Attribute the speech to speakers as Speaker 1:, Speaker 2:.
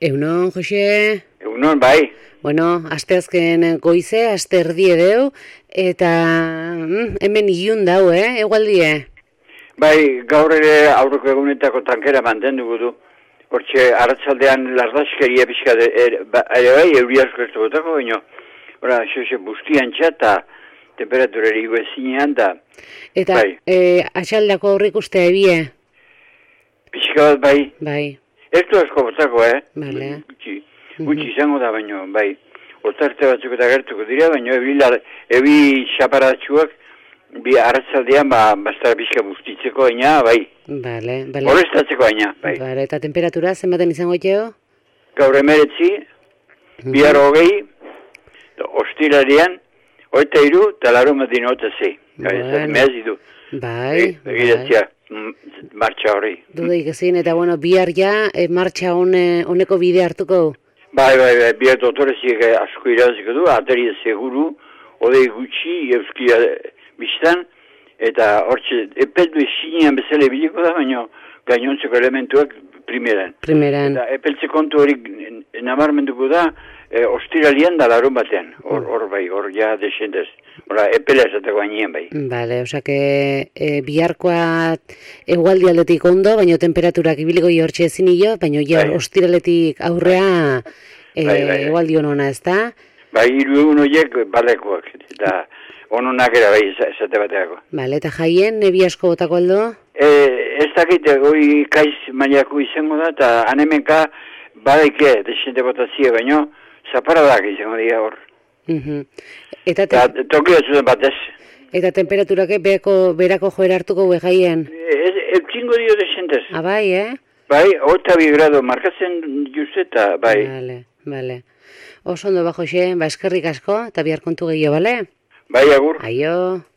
Speaker 1: Egunon, Jose?
Speaker 2: Egunon, bai.
Speaker 1: Bueno, asteazken goize, aste erdi edeu, eta hemen ilun dau, egualdie?
Speaker 2: Bai, gaur ere aurreko egunetako tankera mantenduko du. Hortxe, arratzaldean lardaskeria pixka ere bai, euri asko ez dugotako, baina, xoxe bustian txata, temperaturari guezinean da.
Speaker 1: Eta, bai. Atxaldako aurrik uste ebie?
Speaker 2: Pixka bat, bai.
Speaker 1: Bai.
Speaker 2: Ez du asko botako,
Speaker 1: Bale.
Speaker 2: Gutxi izango da, baina, bai. Otarte batzuk eta gertuko dira, baina ebi xaparatxuak, bi arratzaldean, bastara pixka bustitzeko aina, bai.
Speaker 1: Bale.
Speaker 2: Horreztatzeko aina, bai.
Speaker 1: Bale, eta temperatura zenbaten izango etxeo?
Speaker 2: Gaur 19, bihar 20, ostirarian, 23, eta larunbatean 26.
Speaker 1: Bueno. Bai.
Speaker 2: Begiratzea, martxa hori.
Speaker 1: Dudaik ezin, eta bueno, bihar ja, martxa honeko bide hartuko?
Speaker 2: Bai, bihar dotoreziek asko iraziko du, ateri seguru, odei gutxi, euskia biztan, eta hortxe, epeldu esinean bezala biliko da, baina gainontzeko elementuak primeran. Eta epeltze kontu hori nabarmenduko da, ostiralian da larun batean, hor bai, hor ja desendez. Epela esateko bainien bai.
Speaker 1: Bale, osake, biharkoa egualdi aldetik ondo, baina temperaturak ibiliko hortxe ezin hilo, baina ja ostiraletik aurrea egualdi honona, ez da?
Speaker 2: Bai, hiru egun horiek balekoak, eta ononak era bai esate bateako.
Speaker 1: Bale, eta jaien, nebi asko botako aldo?
Speaker 2: Ez dakite, goi kaiz mailako izango da, eta anemenka badaike desente botazia, baino, zaparadak izango dira hor. Eta toki batzuten batez.
Speaker 1: Eta temperaturak berako joera hartuko jaien?
Speaker 2: Eutxingo dio desentez.
Speaker 1: Bai,
Speaker 2: Bai, 8 grado markatzen juzeta, bai.
Speaker 1: Bale. Oso ondo Jose, eskerrik asko, eta bihar kontu gehiago, bale?
Speaker 2: Bai, agur.
Speaker 1: Aio.